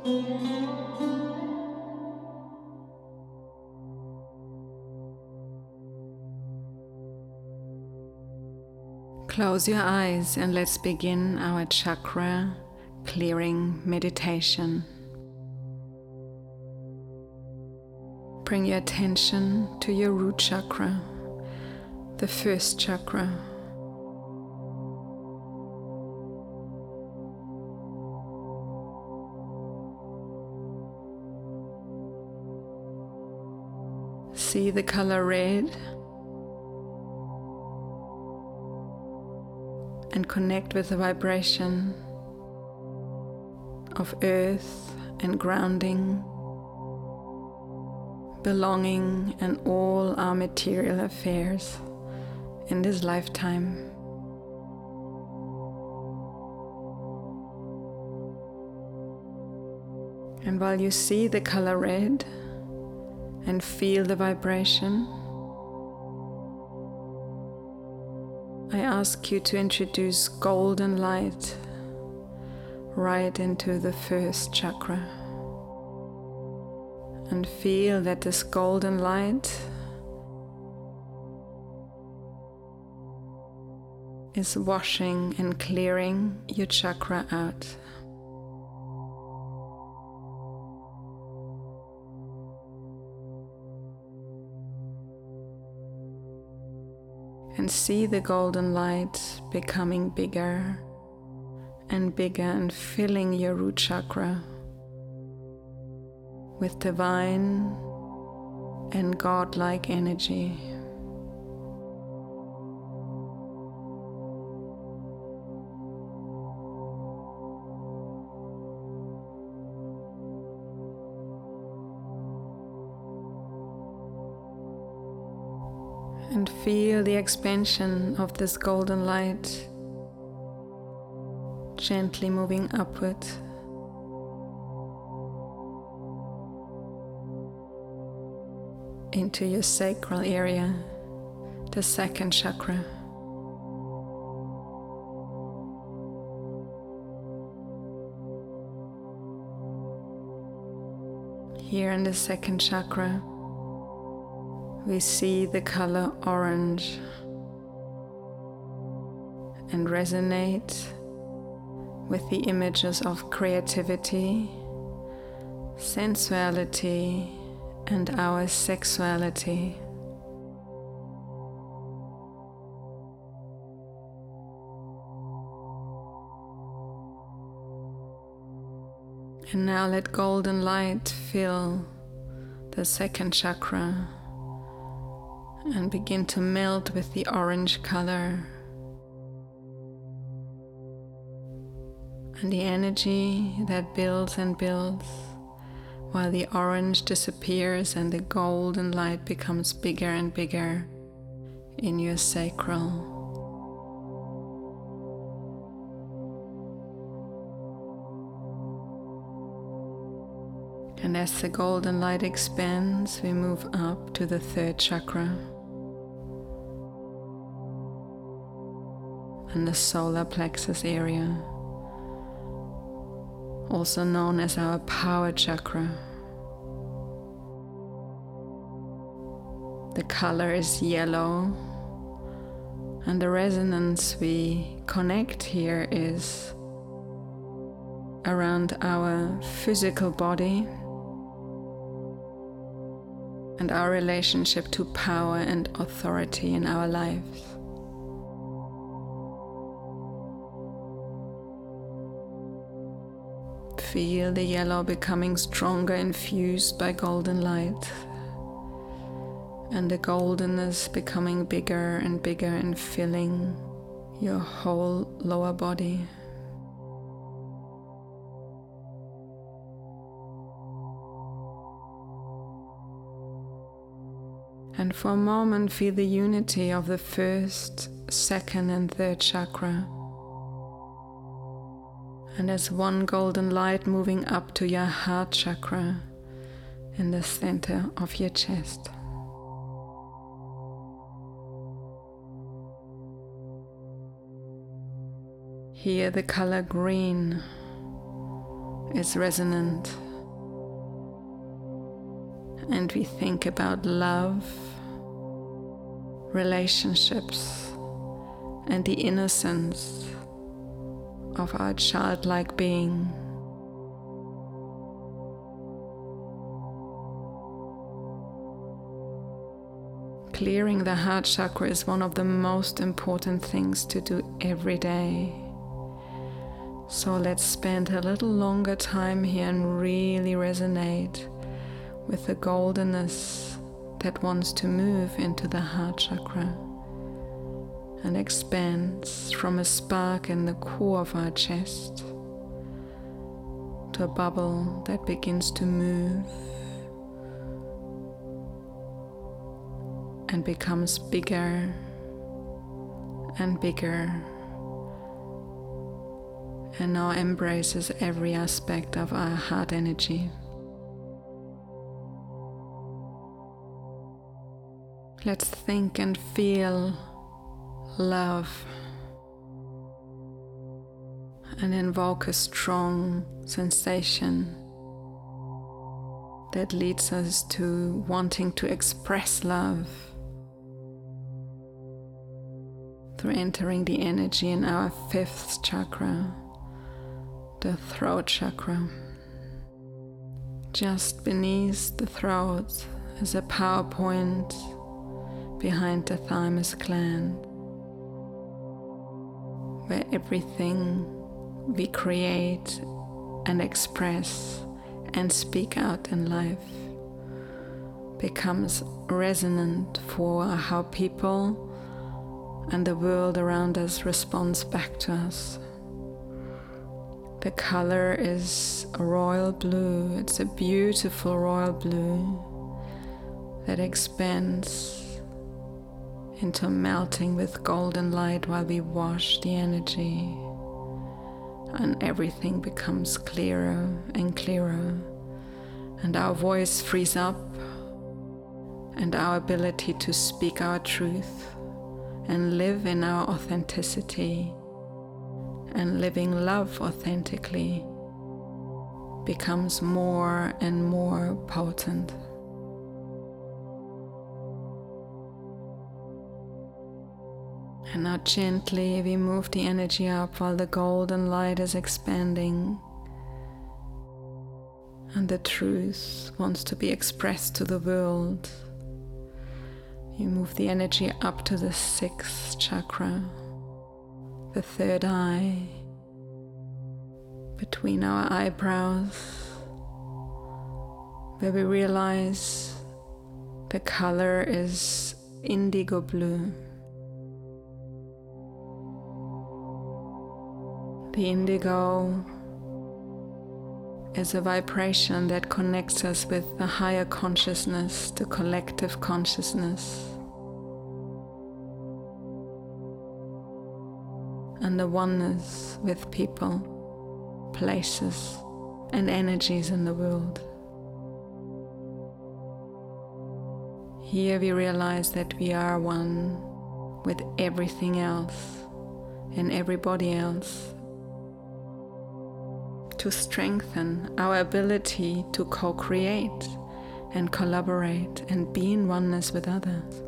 Close your eyes and let's begin our chakra clearing meditation. Bring your attention to your root chakra, the first chakra. See the color red and connect with the vibration of earth and grounding, belonging, and all our material affairs in this lifetime. And while you see the color red and feel the vibration, I ask you to introduce golden light right into the first chakra. And feel that this golden light is washing and clearing your chakra out. And see the golden light becoming bigger and bigger and filling your root chakra with divine and godlike energy. And feel the expansion of this golden light gently moving upward into your sacral area, the second chakra. Here in the second chakra, we see the color orange and resonate with the images of creativity, sensuality, and our sexuality. And now let golden light fill the second chakra and begin to melt with the orange color. And the energy that builds and builds while the orange disappears and the golden light becomes bigger and bigger in your sacral. And as the golden light expands, we move up to the third chakra and the solar plexus area, also known as our power chakra. The color is yellow, and the resonance we connect here is around our physical body and our relationship to power and authority in our lives. Feel the yellow becoming stronger, infused by golden light, and the goldenness becoming bigger and bigger and filling your whole lower body. And for a moment, feel the unity of the first, second, and third chakra. And as one golden light moving up to your heart chakra in the center of your chest. Here the color green is resonant, and we think about love, relationships, and the innocence of our childlike being. Clearing the heart chakra is one of the most important things to do every day. So let's spend a little longer time here and really resonate with the goldenness that wants to move into the heart chakra and expands from a spark in the core of our chest to a bubble that begins to move and becomes bigger and bigger, and now embraces every aspect of our heart energy. Let's think and feel love and invoke a strong sensation that leads us to wanting to express love through entering the energy in our 5th chakra, the throat chakra. Just beneath the throat is a power point behind the thymus gland, where everything we create and express and speak out in life becomes resonant for how people and the world around us responds back to us. The color is royal blue. It's a beautiful royal blue that expands into melting with golden light while we wash the energy, and everything becomes clearer and clearer, and our voice frees up, and our ability to speak our truth and live in our authenticity and living love authentically becomes more and more potent. And now gently we move the energy up while the golden light is expanding and the truth wants to be expressed to the world. You move the energy up to the 6th chakra, the 3rd eye, between our eyebrows, where we realize the color is indigo blue. The indigo is a vibration that connects us with the higher consciousness, the collective consciousness, and the oneness with people, places, and energies in the world. Here we realize that we are one with everything else and everybody else, to strengthen our ability to co-create and collaborate and be in oneness with others.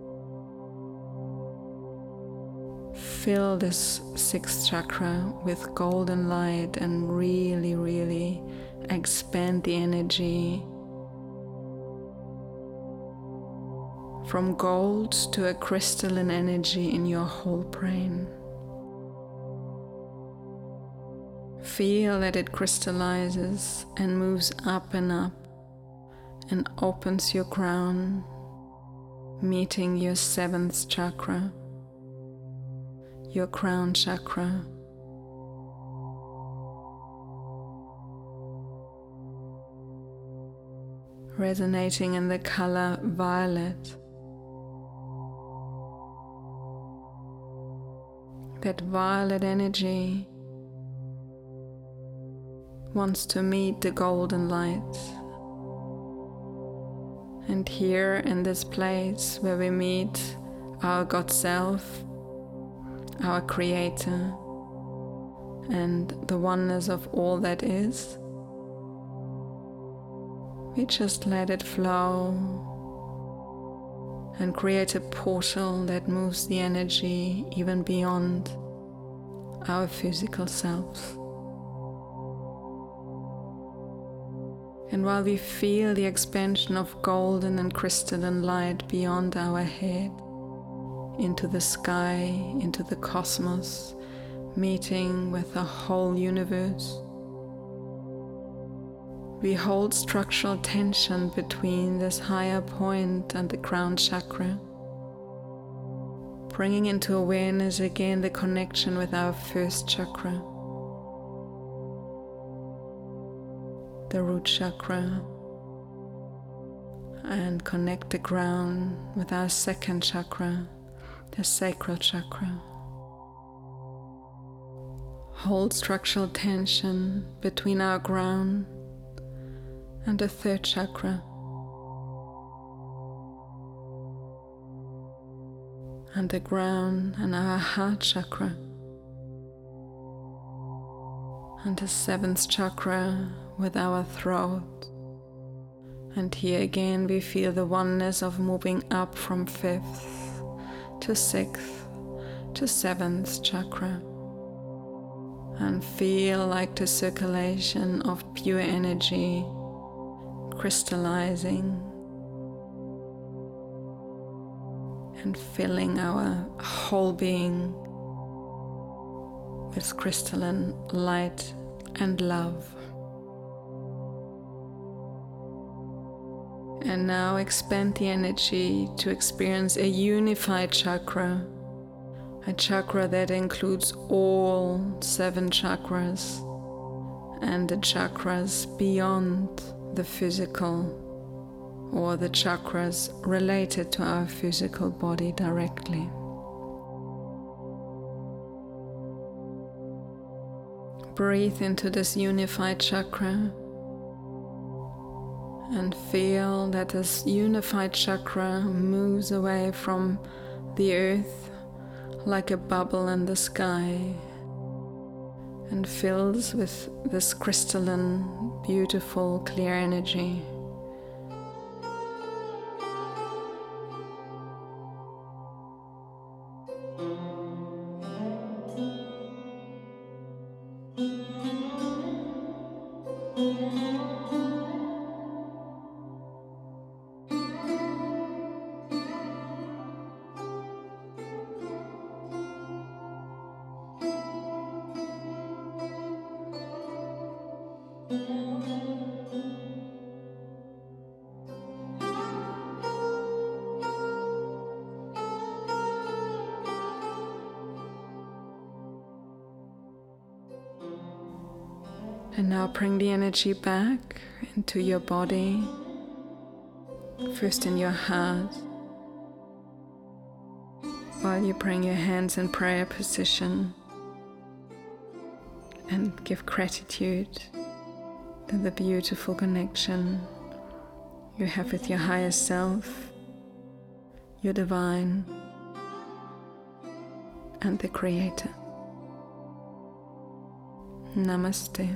Fill this 6th chakra with golden light and really, really expand the energy from gold to a crystalline energy in your whole brain. Feel that it crystallizes and moves up and opens your crown, meeting your 7th chakra, your crown chakra. Resonating in the color violet. That violet energy wants to meet the golden light. And here in this place where we meet our God Self, our Creator, and the oneness of all that is, we just let it flow and create a portal that moves the energy even beyond our physical selves. And while we feel the expansion of golden and crystalline light beyond our head, into the sky, into the cosmos, meeting with the whole universe, we hold structural tension between this higher point and the crown chakra, bringing into awareness again the connection with our first chakra, the root chakra, and connect the ground with our second chakra, the sacral chakra. Hold structural tension between our ground and the third chakra, and the ground and our heart chakra, and the seventh chakra with our throat. And here again we feel the oneness of moving up from fifth to sixth to seventh chakra, and feel like the circulation of pure energy crystallizing and filling our whole being with crystalline light and love. And now expand the energy to experience a unified chakra, a chakra that includes all 7 chakras and the chakras beyond the physical, or the chakras related to our physical body directly. Breathe into this unified chakra and feel that this unified chakra moves away from the earth like a bubble in the sky and fills with this crystalline, beautiful, clear energy. And now bring the energy back into your body, first in your heart, while you bring your hands in prayer position and give gratitude to the beautiful connection you have with your higher self, your divine, and the Creator. Namaste.